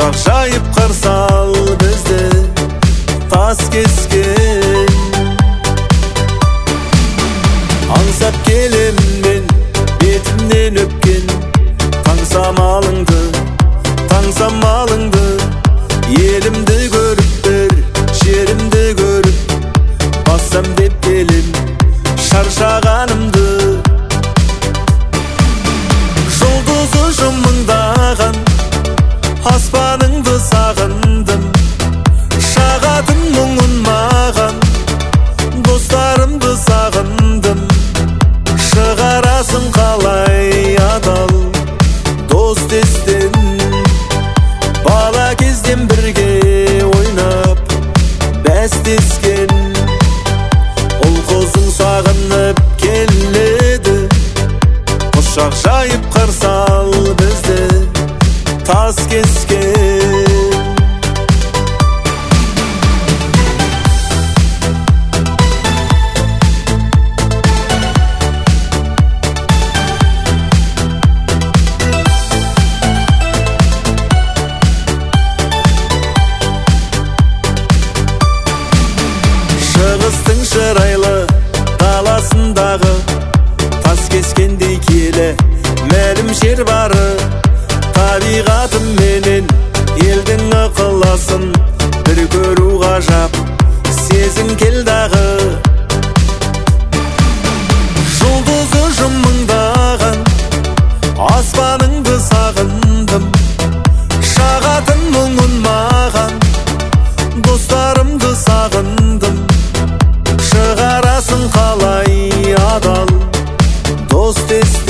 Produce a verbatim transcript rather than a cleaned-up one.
Құшақ жайып қарсы ал бізді тас кескен. Аңсап келем мен бетімнен өпкен таңсамалыңды, таңсамалыңды. Елімді көріп бір, жерімді көріп бассам деп келем шаршағанымды. Жұлдызы жымыңдаған аспаныңды сағындым, шағатын мұңын маған, достарымды сағындым. Шығарасың қалай адал дос тестен, бала кезден бірге ойнап бәстескен. Ұл қозың сағынып келеді, құшақ жайып қарсы ал бізді тас кескен. Шығыстың шырайлы даласындағы тас кескендей киелі мәлім жер бары. Табиғатым менен елдің ықыласын бір көру ғажап, сезім келдағы. Жұлдызы жымыңдаған аспаныңды сағындым, шағатын мұңын маған, достарымды сағындым. Шығарасың қалай адал дос тестен.